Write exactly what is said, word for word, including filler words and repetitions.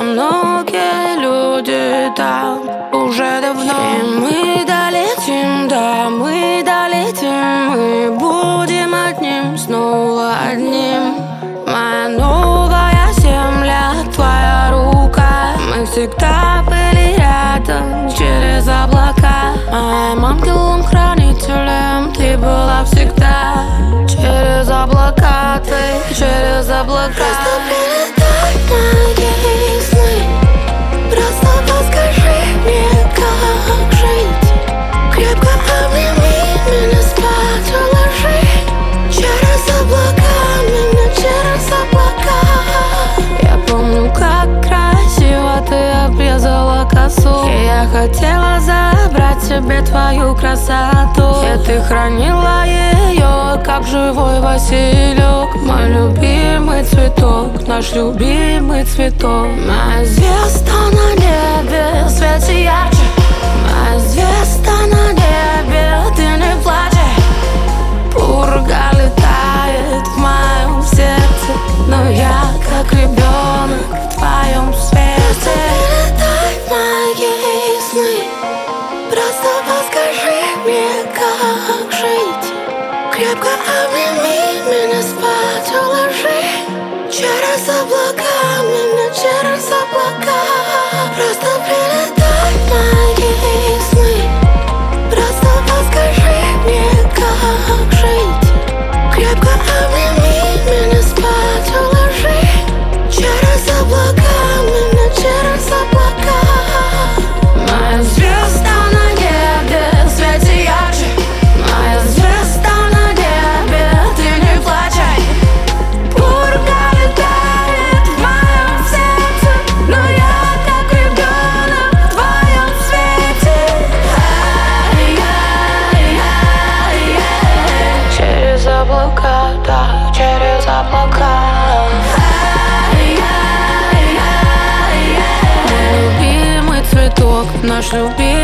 многие люди там уже давно. И мы долетим, да, мы долетим. Мы будем одним, снова одним. Моя новая земля, твоя рука. Мы всегда были рядом, через облака. Моим ангелом-хранителем ты была всегда. Через облака ты, через облака. Просто передай мои сны. Просто подскажи мне, как жить. Крепко обними меня, спать уложи. Через облака, меня через облака. Я помню, как красиво ты обрезала косу. И я хотела забрать себе твою красоту. И ты хранила ее, как живой василек. Мой любимый цветок, наш любимый цветок. Моя звезда на небе, свете ярче. Моя звезда на небе, ты не плачь. Пурга летает в моем сердце, но я как ребенок в твоем свете. Передай мои сны. Просто подскажи мне, как жить. Крепко обними меня, спать уложи. Через облака, меня через облака. Просто передай мои сны. Просто подскажи мне, как жить. Крепко обними меня, спать уложи. Через облака, меня через облака. Моя звезда на небе, свете ярче. Моя звезда на небе, ты не плачь. Пурга летает в моем сердце, но я как ребенок в твоем свете. Через облака, да, через облака. Мой любимый цветок, наш любимый